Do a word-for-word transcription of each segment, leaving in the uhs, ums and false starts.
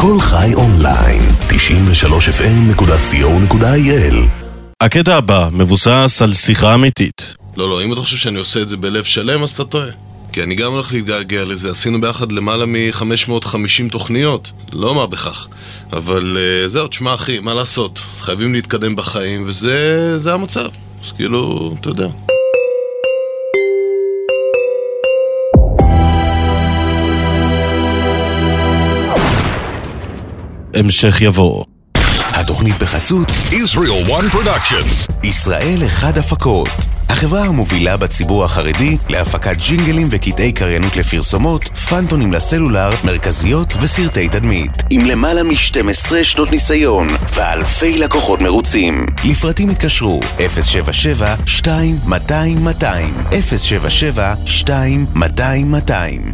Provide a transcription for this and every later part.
כל חי אונליין, תשעים ושלוש אף אם נקודה סי או נקודה איי אל. הקטע הבא מבוסס על שיחה אמיתית. לא, לא, אם אתה חושב שאני עושה את זה בלב שלם, אז אתה טועה. כי אני גם הולך להתגעגע לזה. עשינו ביחד למעלה מ-חמש מאות וחמישים תוכניות. לא מה בכך. אבל uh, זהו, תשמע אחי, מה לעשות? חייבים להתקדם בחיים, וזה זה המצב. אז כאילו, אתה יודע. המשך יבוא. התוכנית בחסות Israel One Productions. ישראל אחד הפקות, החברה המובילה בציבור החרדי להפקת ג'ינגלים וקטעי קריינות לפרסומות, פנטונים לסלולר, מרכזיות וסרטי תדמית, עם למעלה מ-שתים עשרה שנות ניסיון ואלפי לקוחות מרוצים. לפרטים התקשרו אפס שבע שבע שתיים מאתיים מאתיים, אפס שבע שבע שתיים מאתיים מאתיים.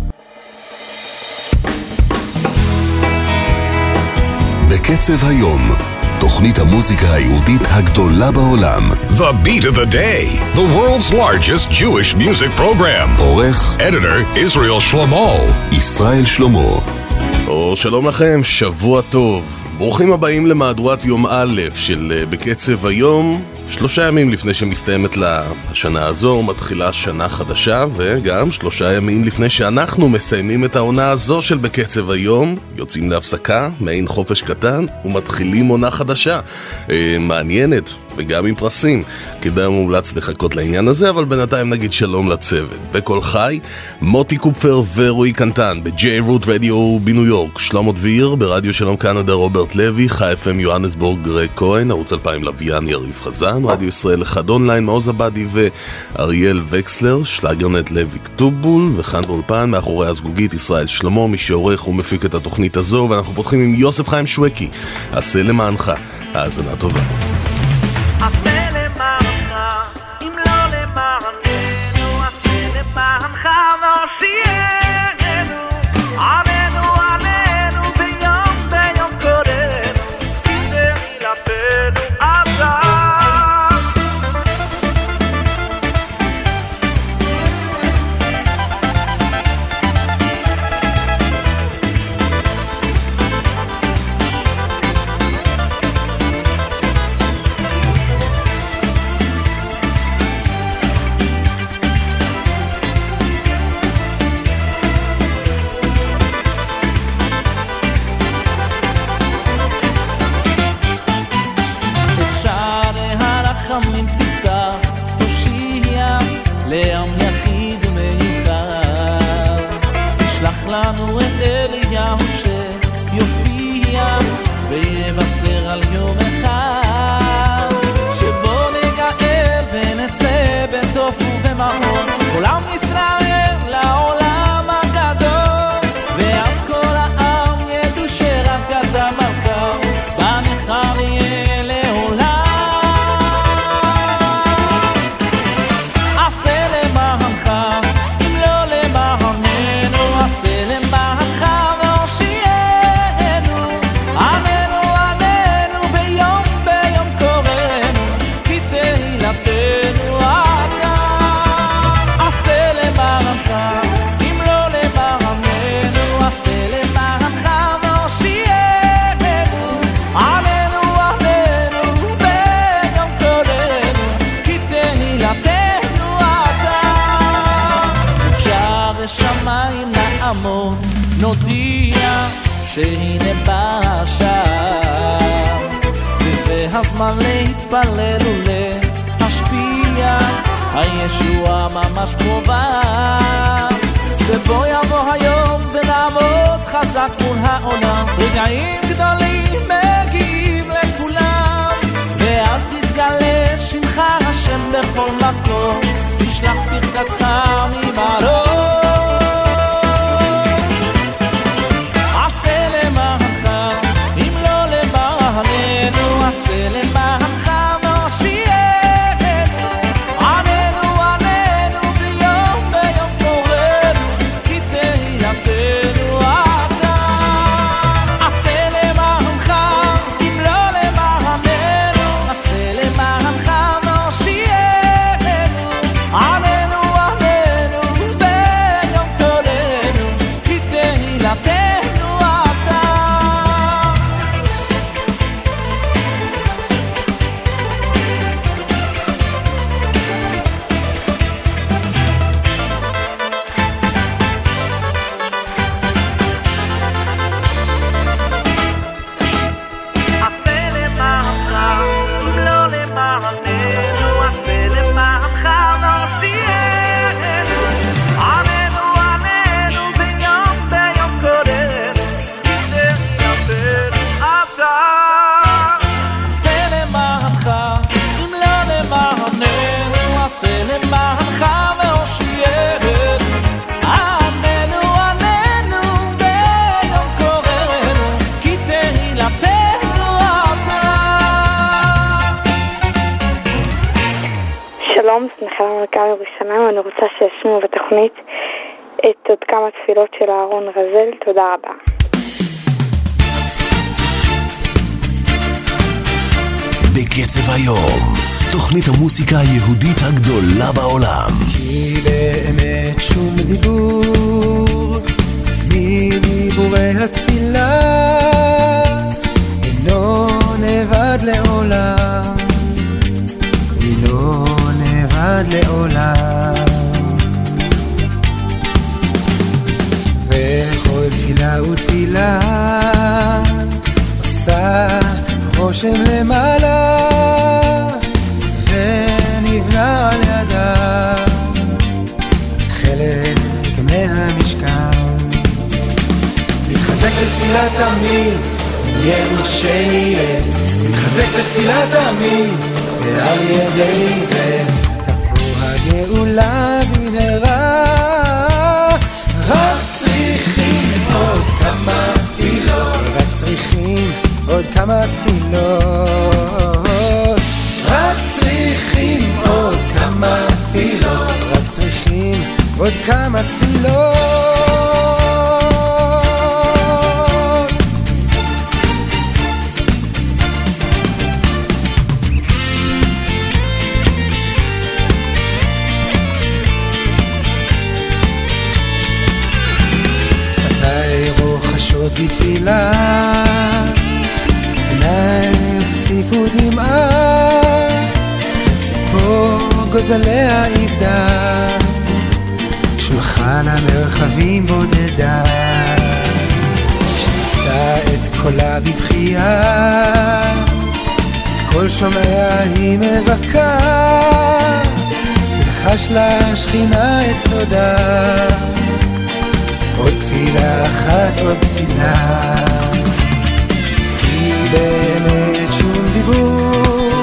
בקצב היום, תוכנית המוזיקה היהודית הגדולה בעולם. The Beat of the Day, the world's largest Jewish music program. עורך, Editor, Israel Shlomo. ישראל שלמה. או שלום לכם, שבוע טוב. ברוכים הבאים למהדורת יום א' של בקצב היום. שלושה ימים לפני שמסתיימת לה השנה הזו, מתחילה שנה חדשה, וגם שלושה ימים לפני שאנחנו מסיימים את העונה הזו של בקצב היום, יוצאים להפסקה, מעין חופש קטן, ומתחילים עונה חדשה. אה, מעניינת, וגם עם פרסים. כדאי מומלץ לחכות לעניין הזה, אבל בינתיים נגיד שלום לצוות. בכל חי, מוטי קופפר ורועי קנטן, ב-J Root Radio בניו יורק, שלמה דביר, ברדיו שלום קנדה רוברט לוי, חי אף אם יוהנסבורג גרג כהן, ערוץ אלפיים לוויין יריב חזן, רדיו ישראל אחד אונליין, מעוז עבדי ואריאל וקסלר, שלגרנט לוי כתובול, וכאן באולפן מאחורי הסגוגית ישראל שלמה, מי שעורך ומפיק את התוכנית הזו, ואנחנו פותחים עם יוסף חיים שווקי, עשה למענך, האזנה טובה. שהנה בא השעה, וזה הזמן להתפלל ולהשפיע, הישועה ממש קרובה, שבו יבוא היום ונעמוד חזק מול העולם, רגעים גדולים מגיעים לכולם, ואז יתגלה שמך השם בכל מקום, תשלח ברכתך ממרום. Amen. תפילתנו אתה. שלום, שמחה למלכה מירושלים, אני רוצה שישמו בתוכנית את עוד כמה תפילות של אהרון רזל. תודה רבה. בקצב היום, תוכנית המוסיקה היהודית הגדולה בעולם. כי באמת שום דיבור מדיבורי התפילה אינו נבד לעולם, אינו נבד לעולם. וכל תפילה ותפילה עושה רושם למעלה ונבנה על ידה חלק מהמשכן. להתחזק בתפילה תמיד יהיה מה שיהיה, להתחזק בתפילה תמיד ועל ידי זה תבוא הגאולה במהרה. רק צריכים עוד כמה תפילות, רק צריכים עוד כמה תפילות, רק צריכים עוד כמה תפילות, רק צריכים עוד כמה תפילות. שפתיי רוחשות בתפילה, עיניי הוסיפו דמעה, ציפור גוזליה איבדה, שולחן המרחבים בודדה, שתישא את קולה בבחייה, את כל שומעיה היא מבכה, תלחש לה שכינה את סודה, עוד תפילה אחת עוד תפילה. כי באמת שום דיבור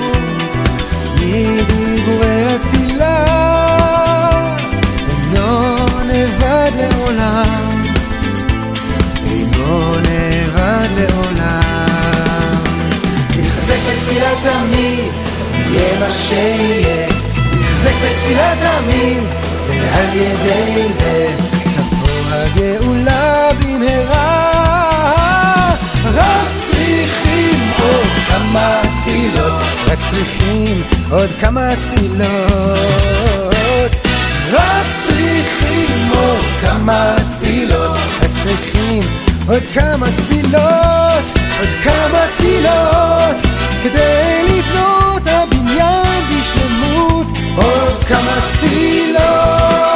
מדיבורי התפילה אינו נבד לעולם, אינו נבד לעולם. להתחזק בתפילה תמיד יהיה מה שיהיה, להתחזק בתפילה תמיד ועל ידי זה תבוא הגאולה במהרה. רק צריכים עוד כמה תפילות, רק צריכים עוד כמה תפילות, רק צריכים עוד כמה תפילות, רק צריכים עוד כמה תפילות, עוד כמה תפילות כדי לבנות הבניין בשלמות. עוד כמה תפילות.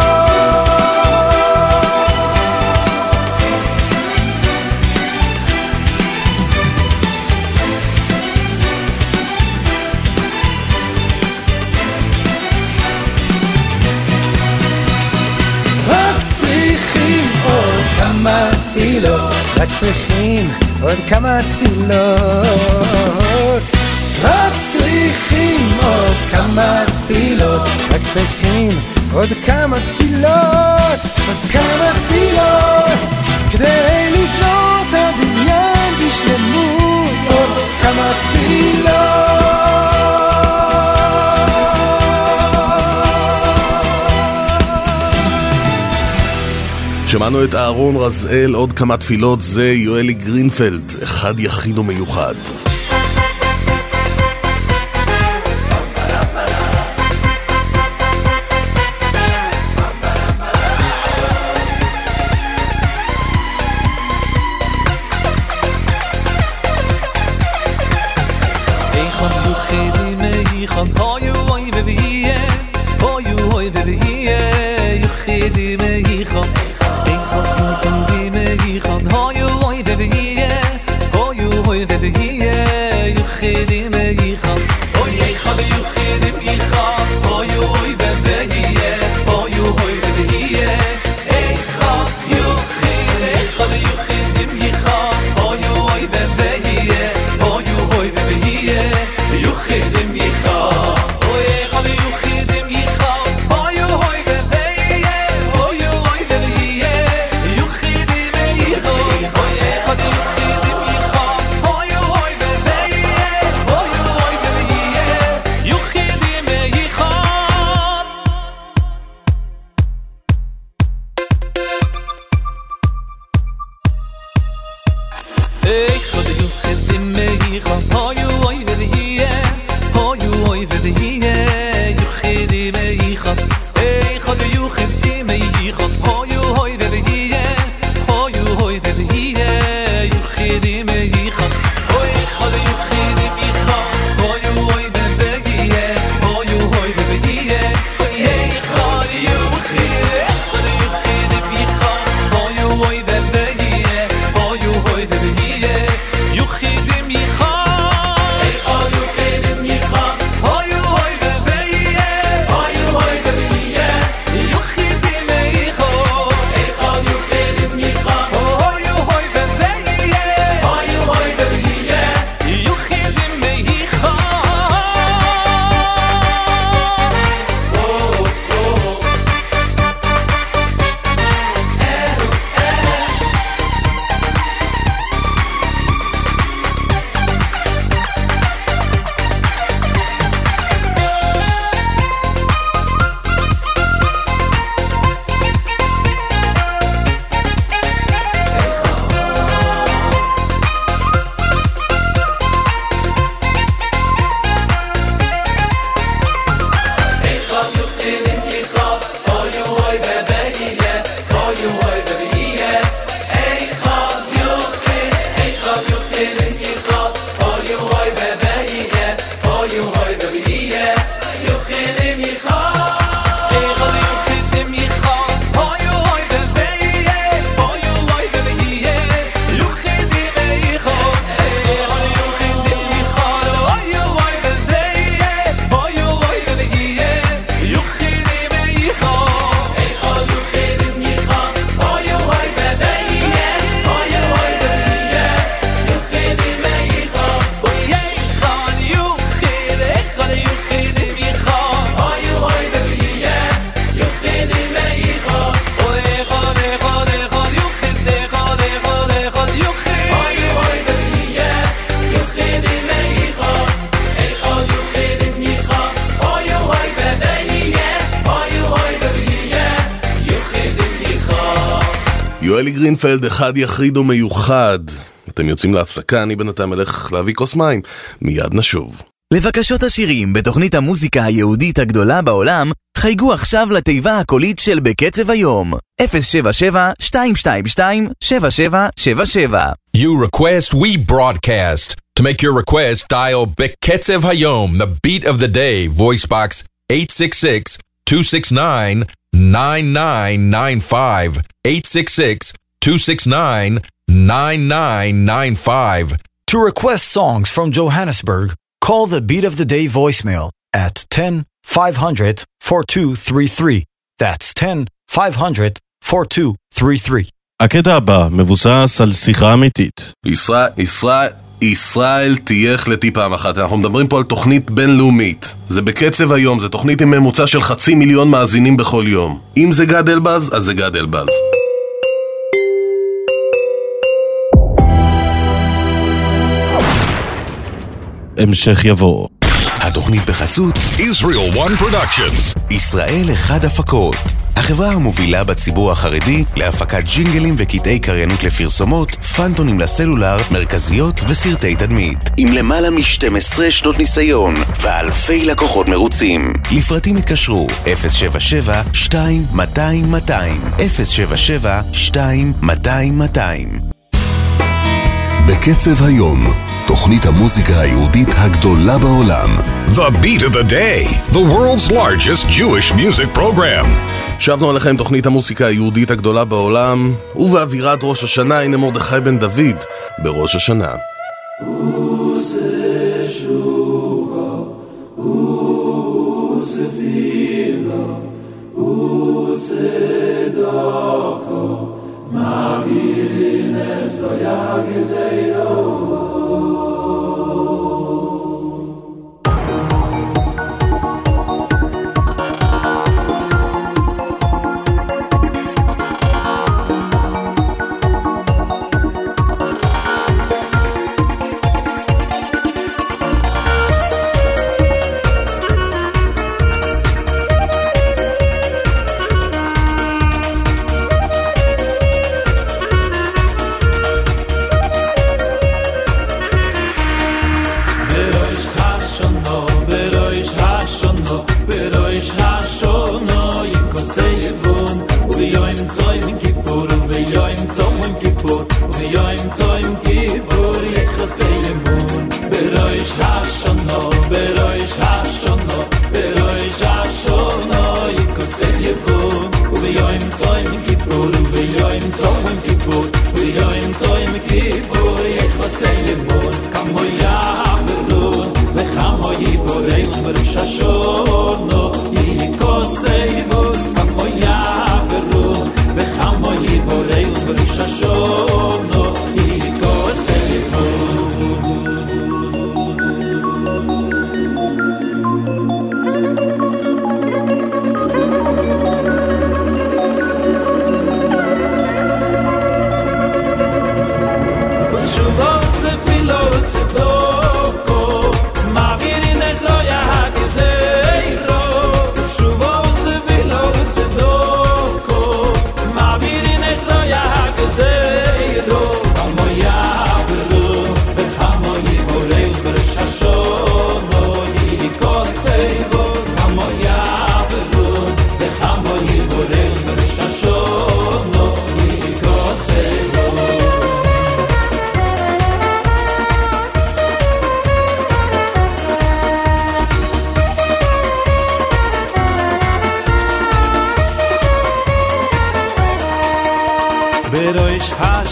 כמה תפילות, רק צריכים עוד כמה תפילות, רק צריכים עוד כמה תפילות, רק צריכים עוד כמה תפילות, עוד כמה תפילות כדי לבנות הבניין בשלמות. עוד כמה תפילות. שמענו את אהרון רזאל, עוד כמה תפילות, זה יואלי גרינפלד, אחד יחיד ומיוחד. Oh, יואלי גרינפלד, אחד יחיד ומיוחד. אתם יוצאים להפסקה, אני בינתיים אלך להביא כוס מים. מיד נשוב. לבקשות השירים בתוכנית המוזיקה היהודית הגדולה בעולם, חייגו עכשיו לתיבה הקולית של בקצב היום. אפס שבע שבע שתיים שתיים שתיים שבע שבע שבע שבע. You request, we broadcast. To make your request, dial Beketzev Hayom, the beat of the day, voice box eight six six, two six nine, nine nine nine five, eight six six, two six nine, nine nine nine five. To request songs from Johannesburg, call the Beat of the Day voicemail at ten five hundred four two three three. That's ten five hundred four two three three. הקטע הבא מבוסס על שיחה אמיתית. ישראל, ישראל, ישראל תהיה החלטי פעם אחת. אנחנו מדברים פה על תוכנית בינלאומית. זה בקצב היום, זה תוכנית עם ממוצע של חצי מיליון מאזינים בכל יום. אם זה גד אלבז, אז זה גד אלבז. המשך יבוא. התוכנית בחסות Israel One Productions. ישראל אחד הפקות, החברה המובילה בציבור החרדי להפקת ג'ינגלים וקטעי קריינות לפרסומות, פנטונים לסלולר, מרכזיות וסרטי תדמית. עם למעלה מ-שתים עשרה שנות ניסיון ואלפי לקוחות מרוצים. לפרטים התקשרו אפס שבע שבע שתיים מאתיים מאתיים, אפס שבע שבע שתיים מאתיים מאתיים. בקצב היום, תוכנית המוזיקה היהודית הגדולה בעולם. The Beat of the Day, the world's largest Jewish music program. שבנו עליכם תוכנית המוזיקה היהודית הגדולה בעולם, ובאווירת ראש השנה, הנה מרדכי בן דוד בראש השנה.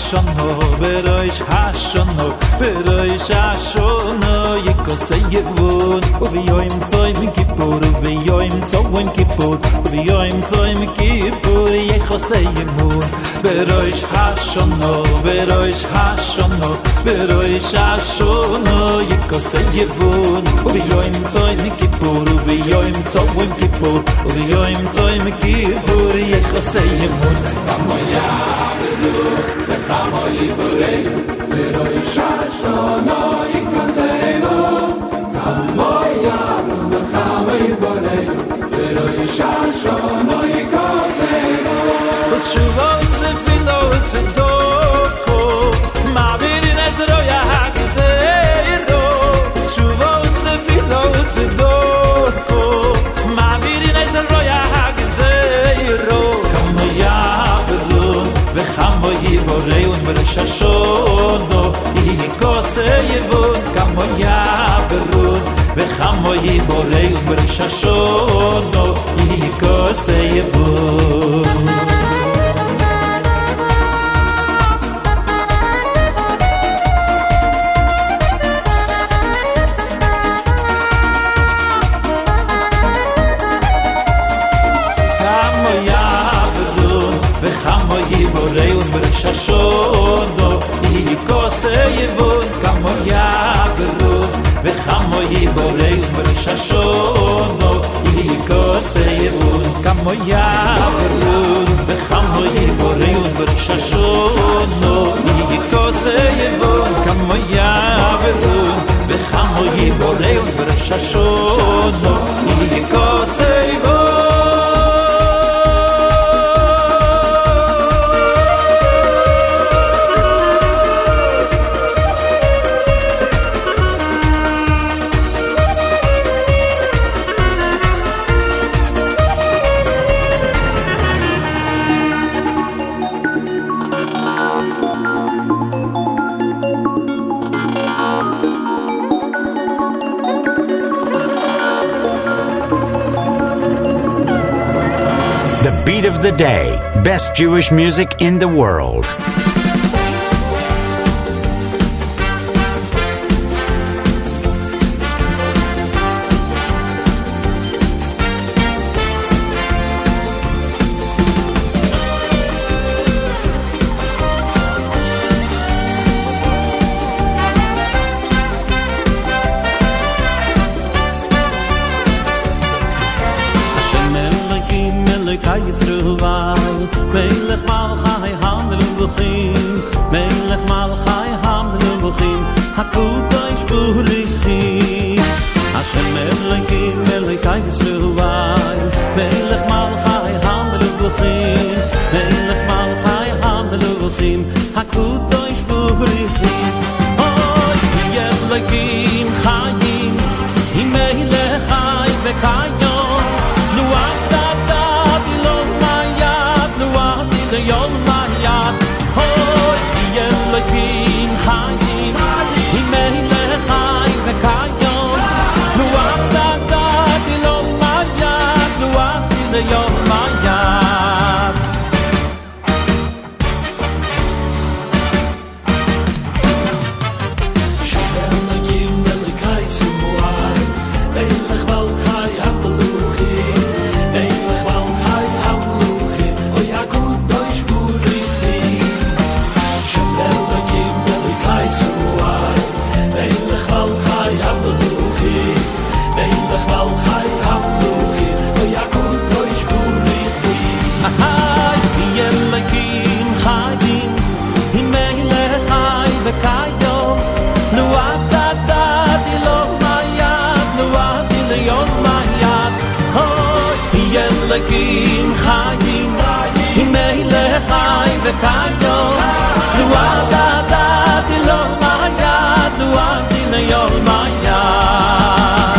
Hashanah, Berosh Hashanah, Berosh Hashanah, Yikosei Yevon, Uviyoim Tzoyim Kippur, Uviyoim Tzoyim Kippur, Uviyoim Tzoyim Kippur, Yikosei Yevon, Berosh Hashanah, Berosh Hashanah, Berosh Hashanah, Yikosei Yevon, Uviyoim Tzoyim Kippur, Uviyoim Tzoyim Kippur, Uviyoim Tzoyim Kippur, Yikosei Yevon, Kamoya Kamoyi Borei, Berosh Hashanah Yikoseinu. Kamoya Kamoyi Borei, Berosh Hashanah Yikoseinu. V'shuvos efilot tzedoko, ma'avirin ezroya ha'gezeiro. V'shuvos efilot tzedoko, ma'avirin ezroya ha'gezeiro. Kamoya Kamoyi Borei und Berosh Hashanah Yikosei Yevon, Kamoya Berun Kamoyi Borei und Berosh Hashanah Yikosei Yevon. Borei und Berosh Hashanah Yikosei Yevon, Kamoya Berun Kamoyi Borei und Berosh Hashanah Yikosei Yevon, Kamoya Berun Kamoyi Borei und Berosh Hashanah Yikosei Yevon, Kamoya Berun Kamoyi Borei und Berosh Hashanah Yikosei Yevon. Beat of the Day, best Jewish music in the world. Melech Malchai Hamluchim, Melech Malchai Hamluchim, Hakudosh Burichim, Hashem Elokim, Elokai Yisrael, Melech Malchai Hamluchim, Melech Malchai Hamluchim, Hakudosh Burichim, Oy Elokim Chayim, Melech Chai Vekayom, Luach the Yom Mayat, Hoy Elokim Chayim, Himelech Chai Vekayom, Luach Da'at Yom Mayat, Luach the Yom Mayat. Elokim Elokai Su'ai, Melech Malchai Hamluchim, Melech Malchai Hamluchim, Oyakut Melech Malchai Hamluchim, Melech Malchai Hamluchim, Oyakudosh Burichim. Ahai, Elokim Chayim, Melech Chai Vekayom, Luach Da'at Yom Mayat, Luach Yom Mayat. Hoy, Elokim Chayim, Melech Chai Vekayom, Luach Da'at Yom Mayat, Luach Yom Mayat.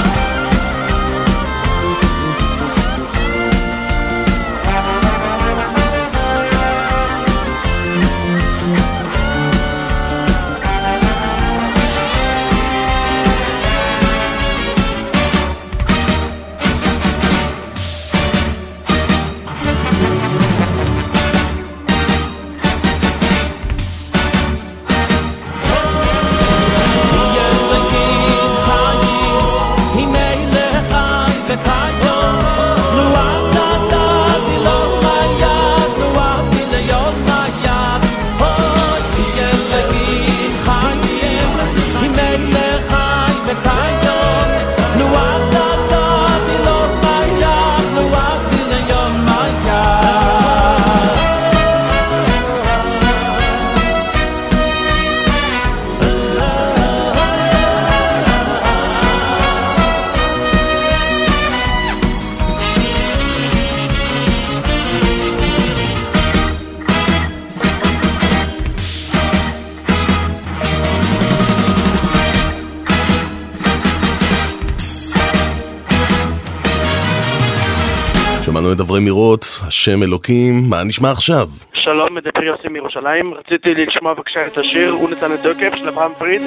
איתנו מדברי מירות, השם אלוקים, מה נשמע עכשיו? שלום, מדבר יוסי מירושלים, רציתי לשמוע בבקשה את השיר הוא נתן את תוקף של אברהם פריד.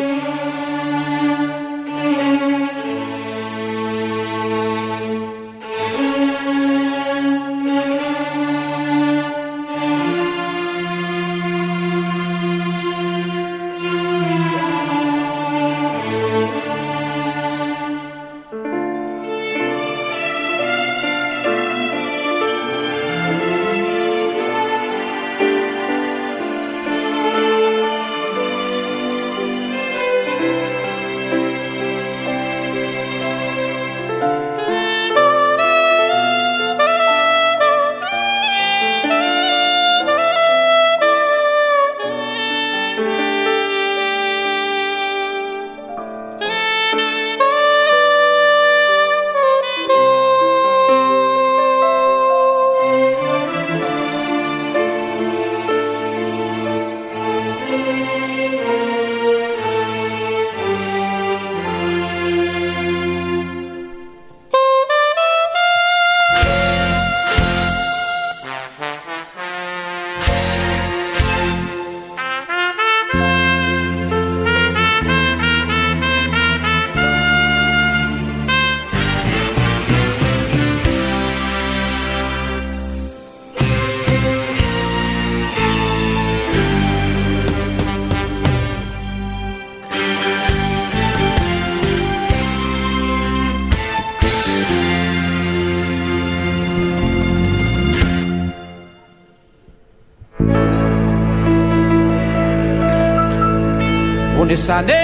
נסנה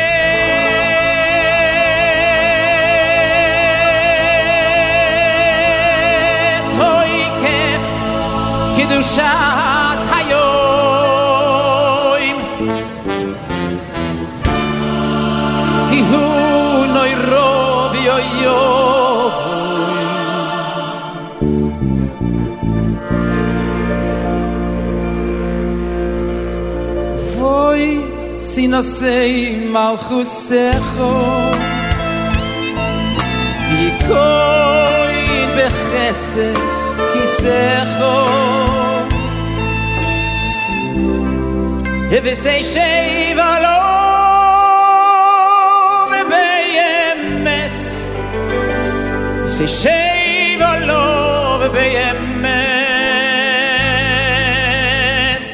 תוי כיף קידושת היום כי הוא נוי רוב יוי יוי voi si no sei malchusecho vi koin bechesed kisecho if say shevalo beyemes say shevalo beyemes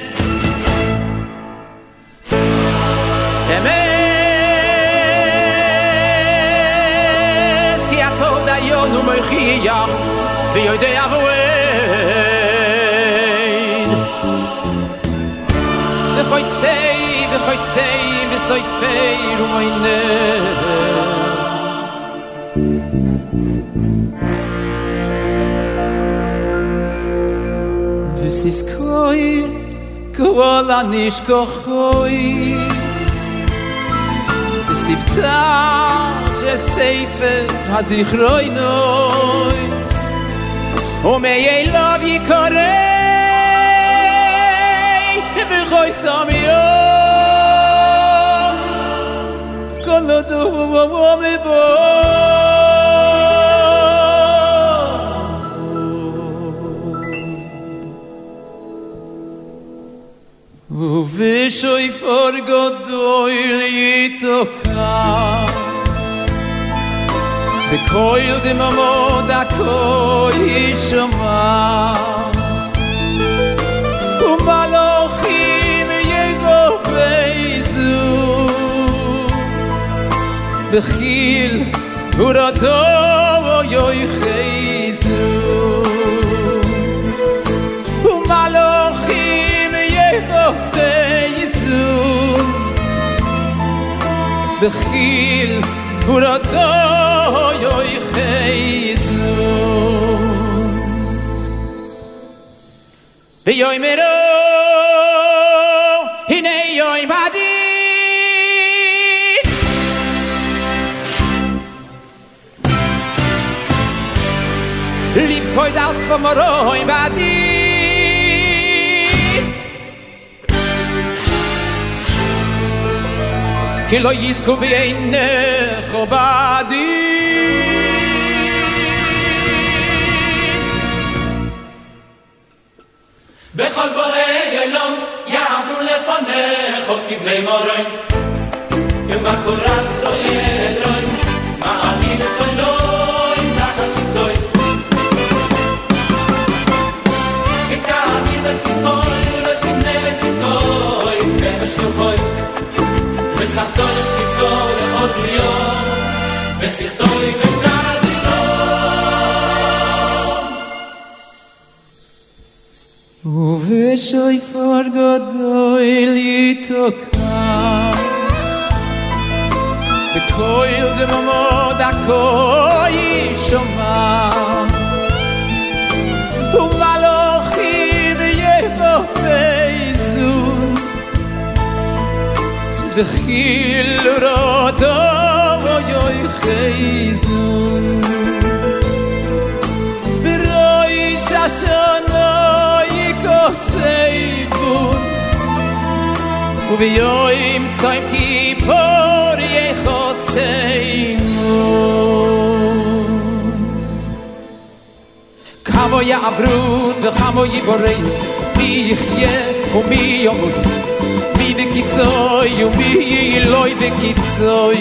emes ki atoda yo nu mochiach vi yode avoid de khoy sei de khoy sei bis soy feir um meine this is koi kola nish kochois siftach sefer hazikroinois o may I love you korei ve khoy samio kolodo wo me bo o vishoy forgodoil yitoka ve koil de mamoda koy shoma u malochim yego feizu bechil urado yoy kheizu u malochim yego feizu bechil urado yoy kheizu ve yoy mero hine yoy badi lief koid out for moroy badi kilo yisku be eine khobadi וכל בואי אלום יעברו לפניך כבני מורוי כמה קורס לא ידרוי מעביר את צוינוי תחסידוי כתעביר בסיסמוי וסימני וסיתוי נפש כלכוי וסחתוי קיצוי לכל בריאות וסיכתוי וקר ובשויפר גדול יתוקע בקול דממות הקול ישמע ומלאכים יפפזו וחיל רודו יחזו ברוי ששונו יקוסייבון וביום צום כיפור יחוסיימון כמה יעברו וכמה יבוראים מי יחיה ומי ימוס מי וקיצוי ומי ילוי וקיצוי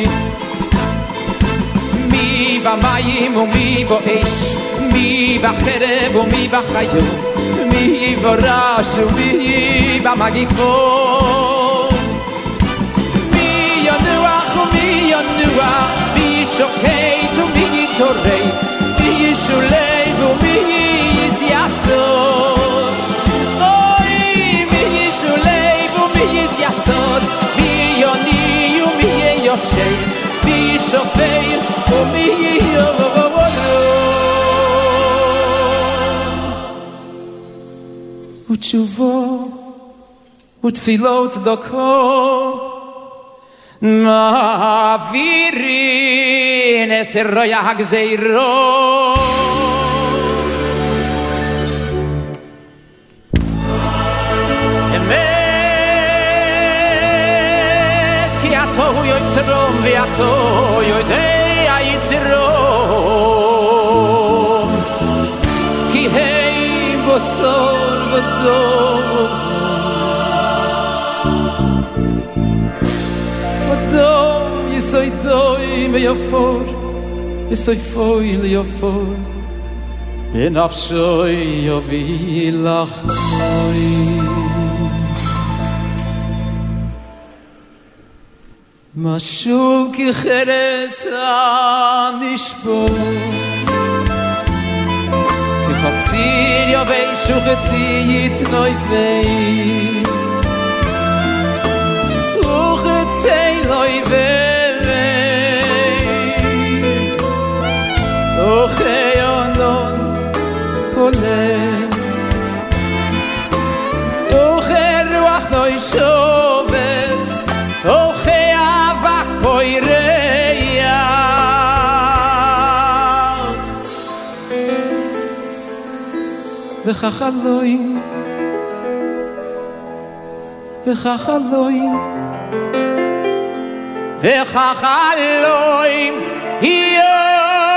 מי ומים ומי ואש מי וחרב ומי וחיו מי ורש ומי במגיפון מי ינוח ומי ינוח מי שוקט ומי יתורית מי ישולב ומי יסייסון אוי מי ישולב ומי יסייסון מי יוני ומי יושב מי שופר ומי יבוא ותשובו ותפילות דקו מעבירים אסרוי הגזירו אמס כי התוהו יוצרום והתוהו יודע יצרום כי הם בוסור ודום ודום יסוי דוי מיופור יסוי פוי ליופור בנפשוי יוביל לך מוי משול כחרס הנשבור כחציר יובש וחצי יצנוי וי וחצי לוי וי וחיונון כולל וכרוח נוי שובס וכאבק פויריח וכך אלוהים וכך אלוהים וכך אלוהים יהיה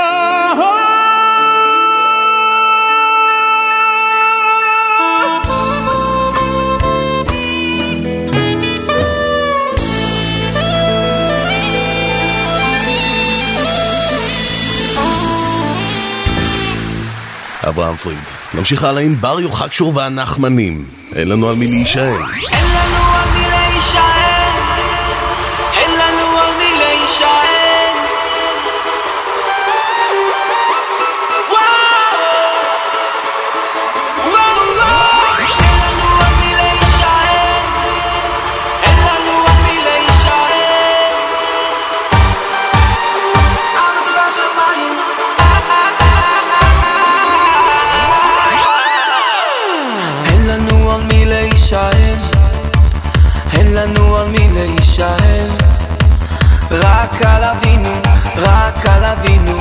אברהם פריד. נמשיך הלאה עם בר יוחק שור והנחמנים. אין לנו על מי להישאר. אין לנו על מי להישאר, אין לנו על מי להישאר. וואו, וואו, וואו. אין לנו על מי להישאר, אין לנו על מי להישאר. אבא שבשמיים אין לנו על מי להישאר רק על אבינו, רק על אבינו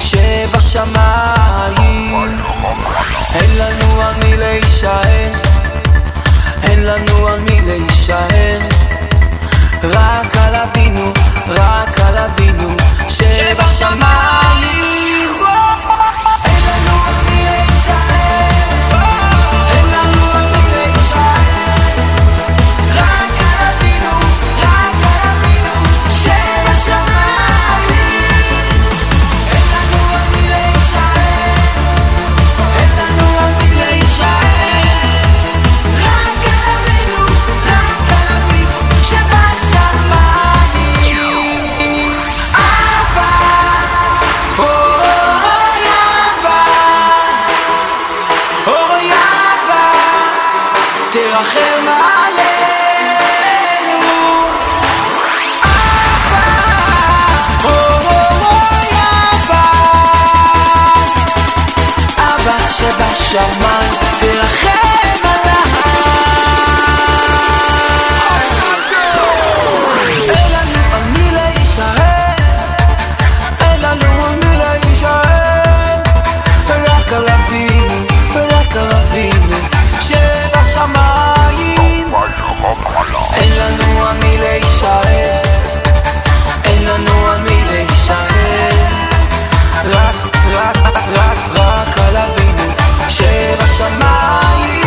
שבשמיים אין לנו על מי להישאר אין לנו על מי להישאר רק על אבינו, רק על אבינו שבשמיים אין לנו על מי להישאר אין לנו על מי להישאר שבשמיים תרחם עליי. אין לנו על מי להישען, אין לנו על מי להישען, רק על אבינו, רק על אבינו שבשמיים. אין לנו על מי להישען, אין לנו על מי להישען, רק, רק, רק, רק על אבינו שבשמיים.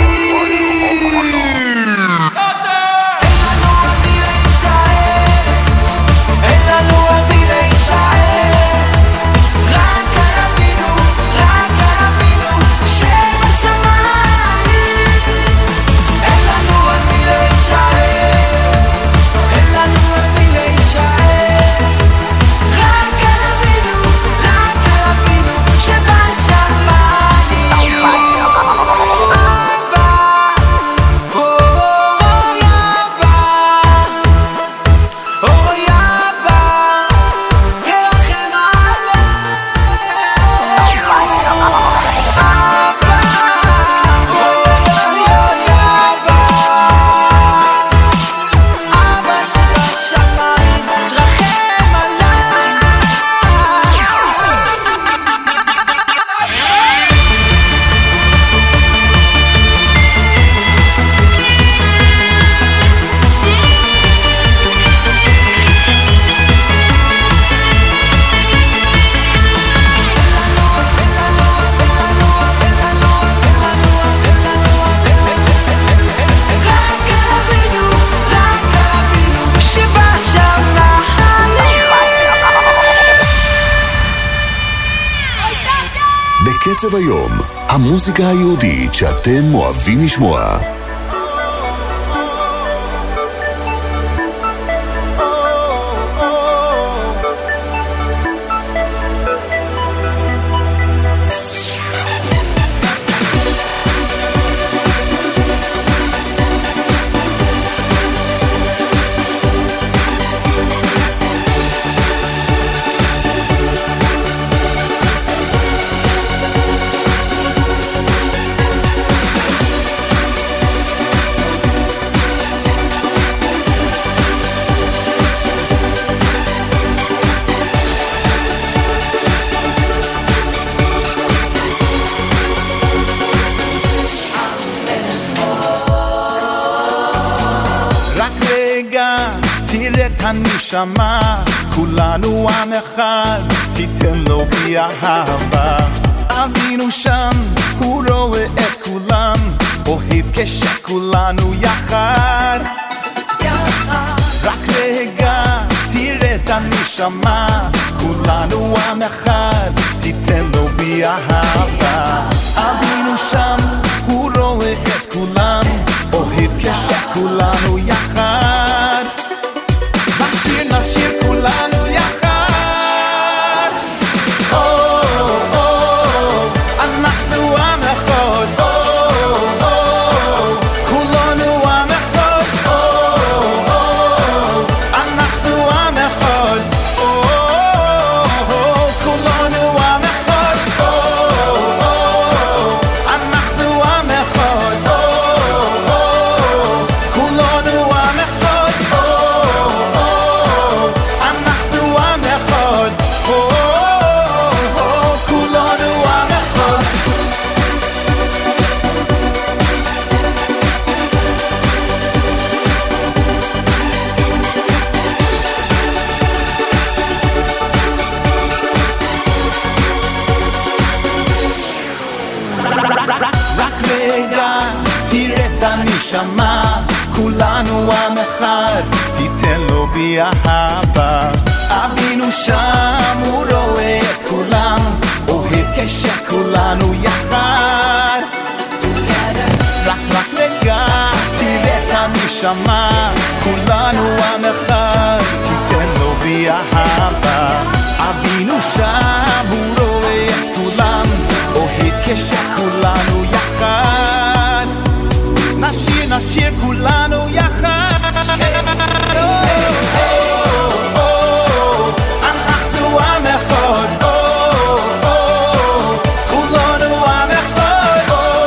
בקצב היום, המוזיקה היהודית שאתם אוהבים לשמוע. הנשמה, כולנו עם אחד, תיתן לו בי אהבה. אבינו שם, הוא רואה את כולם, אוהב כשכולנו יחד. רק רגע, תראה את הנשמה, כולנו עם אחד, תיתן לו בי אהבה. אבינו שם, הוא רואה את כולם, אוהב כשכולנו יחד. נשיר, נשיר כולנו יחד. או, או, אנחנו עם אחד. או, או, כולנו עם אחד. או, או, אנחנו עם אחד. או, או, כולנו עם אחד. או, או, אנחנו עם אחד. או, או, כולנו עם אחד. נשמה, כולנו עם אחד, תיתן לו בי אהבה. אבינו שם, הוא רואה את כולם, אוהב כשכולנו יחד. רק רק רגע, תראה את הנשמה, כולנו עם אחד, תיתן לו בי אהבה. אבינו שם, הוא רואה את כולם, אוהב כשכולנו יחד. נשיר, נשיר כולנו יחד. אנחנו עם אחד. כולנו עם אחד.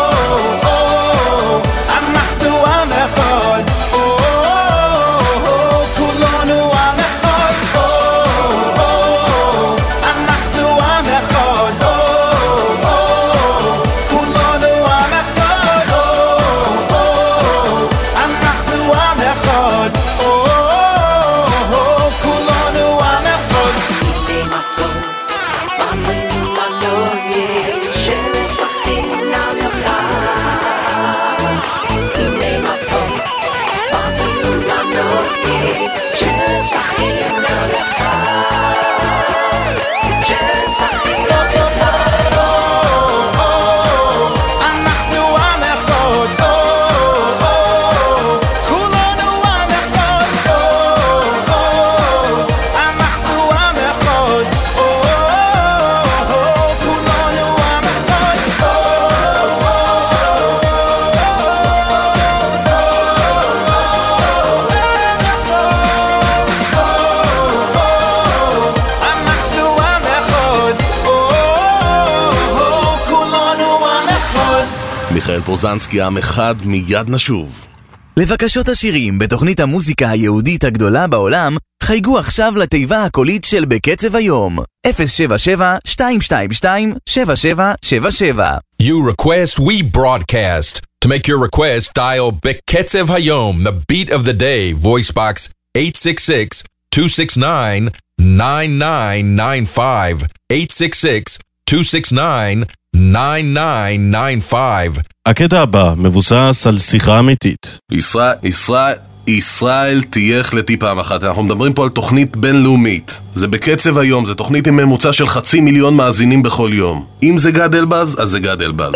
מיכאל פוזנסקי, עם אחד, מיד נשוב. לבקשות השירים בתוכנית המוזיקה היהודית הגדולה בעולם, חייגו עכשיו לתיבה הקולית של בקצב היום, אפס שבע שבע שתיים שתיים שתיים שבע שבע שבע שבע. You request, we broadcast. To make your request, dial Beketzev Hayom, the beat of the day, voice box eight six six, two six nine, nine nine nine five, eight six six, two six nine, nine nine nine five. הקטע הבא מבוסס על שיחה אמיתית. ישראל, ישראל, ישראל תייך לתי פעם אחת. אנחנו מדברים פה על תוכנית בינלאומית. זה בקצב היום, זה תוכנית עם ממוצע של חצי מיליון מאזינים בכל יום. אם זה גד אלבז, אז זה גד אלבז.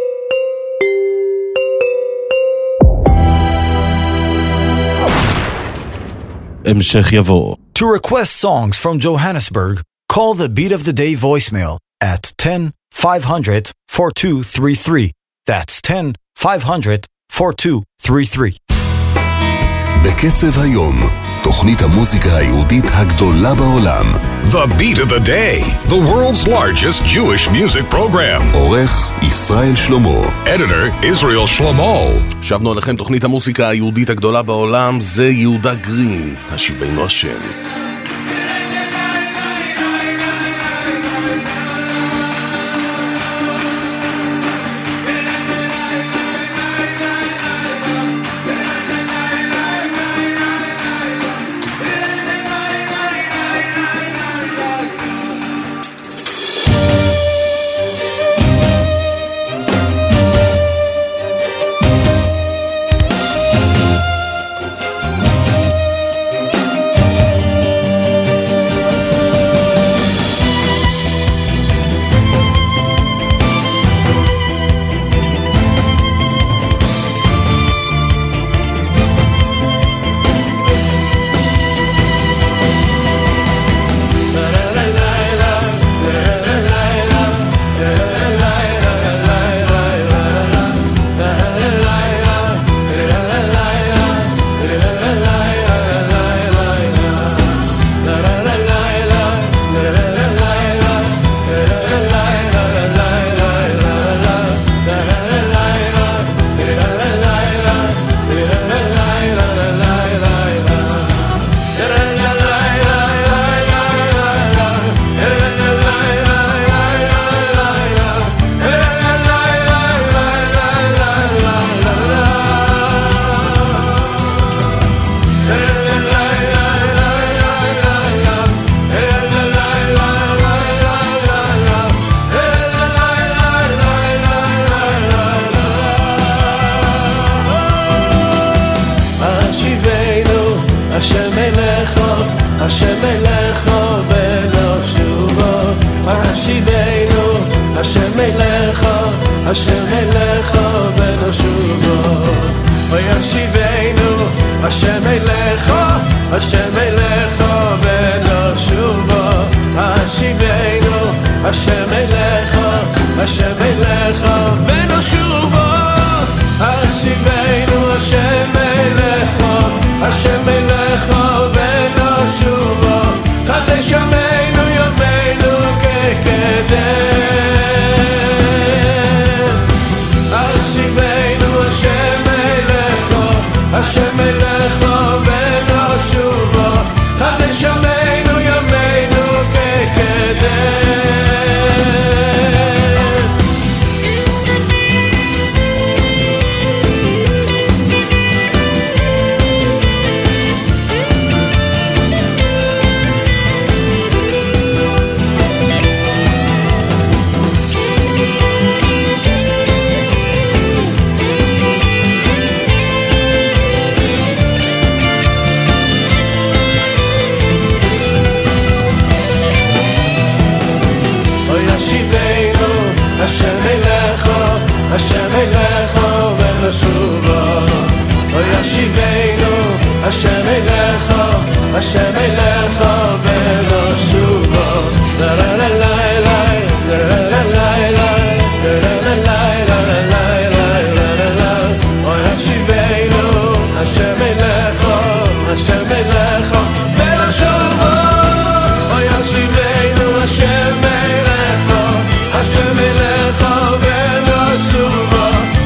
המשך יבוא. To request songs from Johannesburg, call the Beat of the Day voicemail at ten five hundred four two three three. That's ten five hundred four two three three. בקצב היום, תוכנית המוזיקה היהודית הגדולה בעולם. The Beat of the Day, the world's largest Jewish music program. עורך ישראל שלמה. Editor Israel Shlomo. שבנו עליכם תוכנית המוזיקה היהודית הגדולה בעולם, זה יהודה גרין, השיבנו השם. השם אליך ונשובו וישיבנו השם אליך השם אליך ונשובו השיבנו השם אליך השם אליך ונשובו השיבנו השם אליך השם אליך ונשובו חדש ימינו ימינו כקדם השם אליך ונשובו חדש ימינו ימינו כקדם השם אליך, השם אליך ונשובו וישיבנו השם אליך, השם אליך ונשובו לה לה לה לה לה לה לה לה וישיבנו השם אליך, השם אליך ונשובו וישיבנו השם אליך השם אליך ונשובו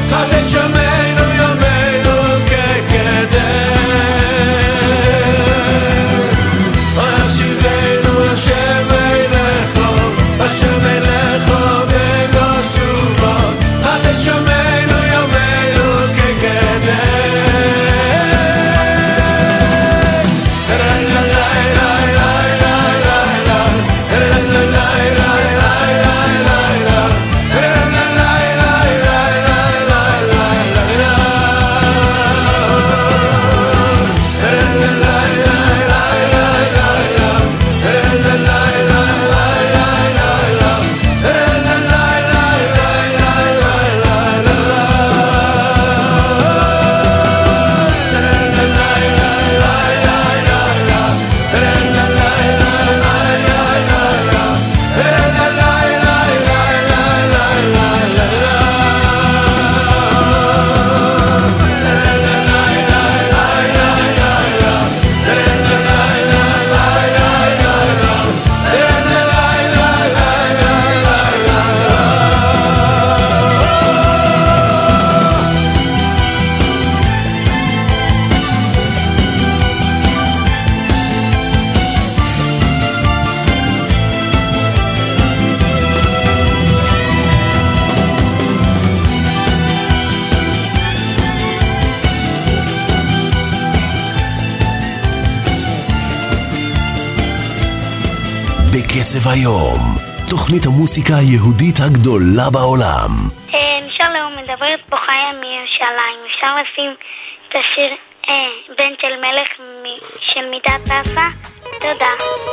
בקצב היום, תוכנית המוסיקה היהודית הגדולה בעולם. שלום, מדברת פה חיה מירושלים. אפשר לשים את השיר בן של מלך של מידת אסה? תודה.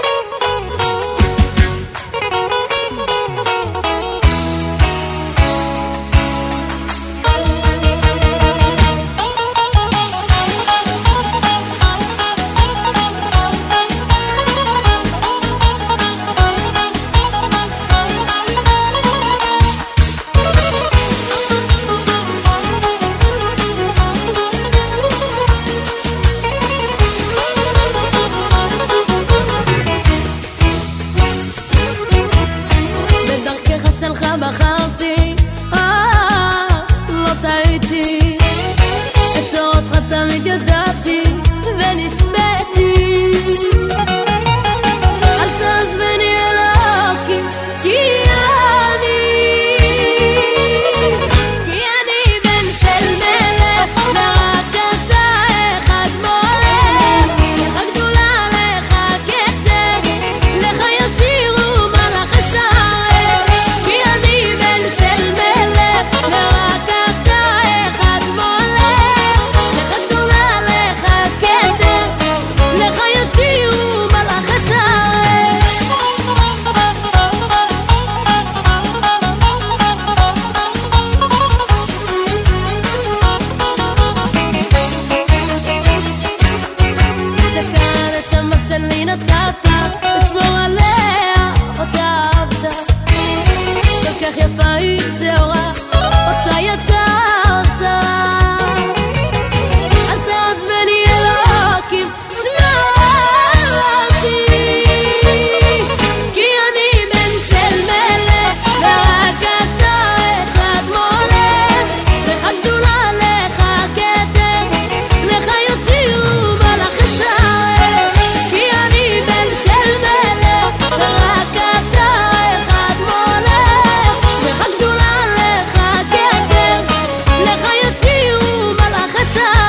בחרתי, אה, לא טעיתי, את אורתך תמיד ידעתי ונשבעתי. אל תעזבני אלוקים, כי אני, כי אני בן של מלך, ורק אתה אחד מולך, לך גדולה לך כתר, לך יסירו מלאכי שרת. כי אני בן של מלך, ורק אתה אחד מולך, לך גדולה לך כתר, לך יסירו מלאכי שרת. זה כאן השמה שלי נתת, לשמור עליה אותה אהבת, כל כך יפה היא טהורה, אותה יצרת. אל תעזבני אלוקים, שמור אותי, כי אני בן של מלך, ורק אתה אחד מולך, לך גדולה לך כתר, לך יוציאו מלאכי שרת. כי אני בן של מלך, ורק אתה אחד מולך, לך גדולה לך כתר, לך יוציאו מלאכי שרת.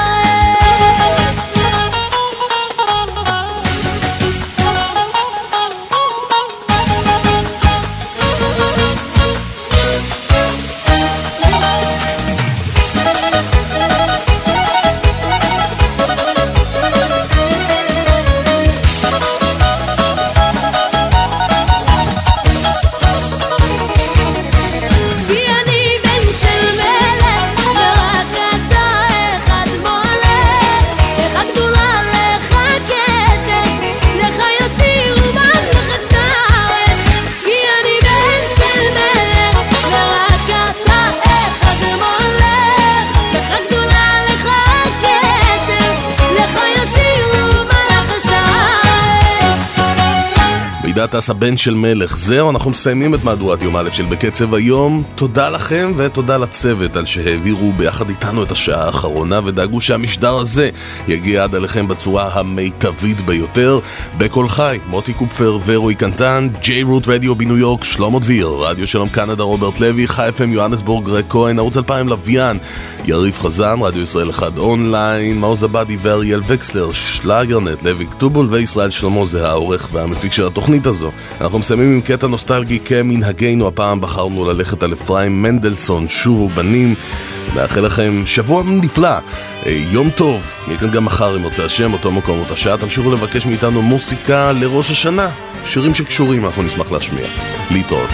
כי אני בן של מלך, ורק אתה אחד מולך, לך גדולה לך כתר, לך יסירו מלאכי שרת. כי אני בן של מלך, ורק אתה אחד מולך, לך גדולה לך כתר, לך יסירו מלאכי שרת. מידת אסה בן של מלך. זהו, אנחנו מסיימים את מהדורת יום א' של בקצב היום. תודה לכם ותודה לצוות על שהעבירו ביחד איתנו את השעה האחרונה ודאגו שהמשדר הזה יגיע עד אליכם בצורה המיטבית ביותר. בכל חי, מוטי קופפר ורועי קנטן, ג'יי רוט רדיו בניו יורק, שלמה דביר, רדיו שלום קנדה רוברט לוי, חי אף אם יוהנסבורג גרג כהן, ערוץ אלפיים לוויין, יריב חזן, רדיו ישראל אחד אונליין, מאוז עבדי ואריאל וקסלר, שלאגרנט, לוי כתובול וישראל שלמה, זה העורך והמפיק של התוכנית הזו. אנחנו מסיימים עם קטע נוסטלגי כמנהגנו, הפעם בחרנו ללכת על אפרים מנדלסון, שובו בנים. מאחל לכם שבוע נפלא, יום טוב, מכאן גם מחר אם רוצה השם, אותו מקום, אותה שעה. תמשיכו לבקש מאיתנו מוסיקה לראש השנה, שירים שקשורים, אנחנו נשמח להשמיע. להתראות.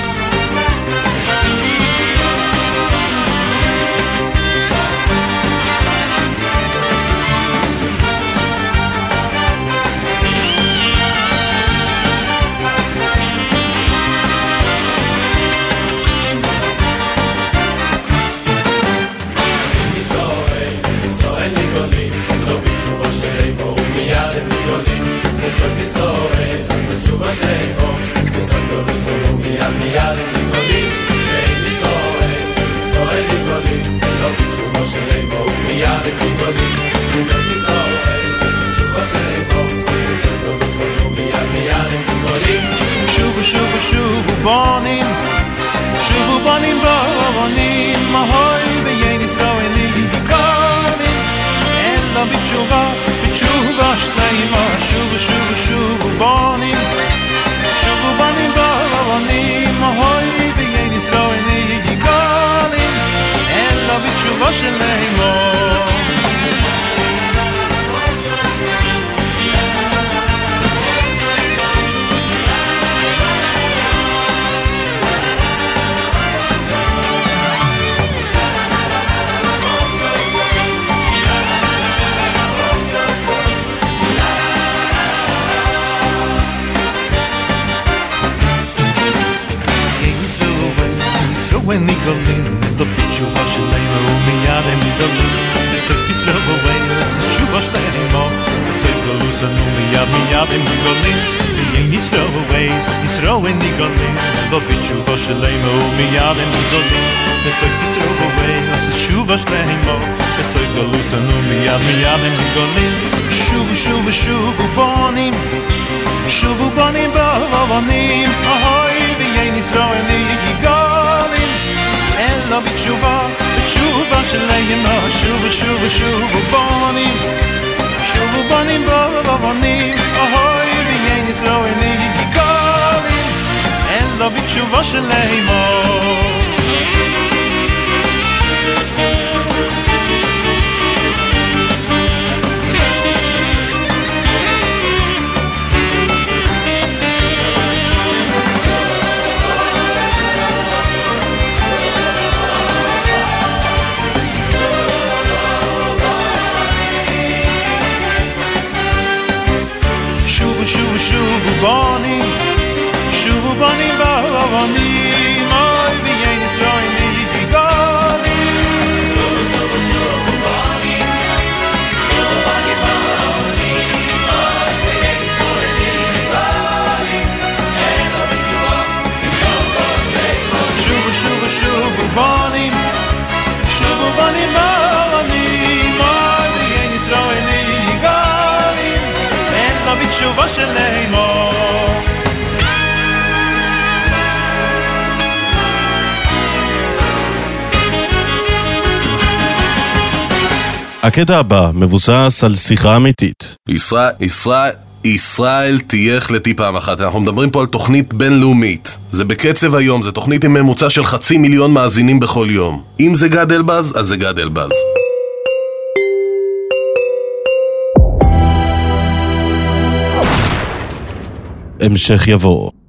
שובו שובו שובו בונים, שובו בונים בונים, מהוי ביין ישראלי גונים, אלא בתשובה, בתשובה שלמה. שובו שובו שובו בונים, שובו בונים שלמו when they go in the picture of Shalemo me ad and go the surface of a way the shuva shlemo the safe go loose and me ad me ad and go in the any slow away is row when they go in the picture of Shalemo me ad and go in the surface of a way the shuva shlemo the safe go loose and me ad me ad and go in shuv shuv shuv bonim shuv bonim bonim ahoy the any slow and they go Ella bitshuva, bitshuva shleima, shuva shuva shuva bonim, shuva bonim bonim, ahoy v'yein Yisroel nigolim, Ella bitshuva shleima. Shuvu shuvu bonim, shuvu bonim bonim, oy v'yein Yisroel nigolim. Shuvu shuvu bonim, shuvu bonim bonim, oy v'yein Yisroel nigolim. Ela b'tshuva, b'tshuva shleimo. Shuvu shuvu shuvu bonim, shuvu bonim bonim, oy v'yein Yisroel nigolim. בתשובה שלנו הקטע הבא מבוסס על שיחה אמיתית. ישראל, ישראל, ישראל תייך לטי פעם אחת. אנחנו מדברים פה על תוכנית בינלאומית. זה בקצב היום, זה תוכנית עם ממוצע של חצי מיליון מאזינים בכל יום. אם זה גד אלבז, אז זה גד אלבז. המשך יבוא.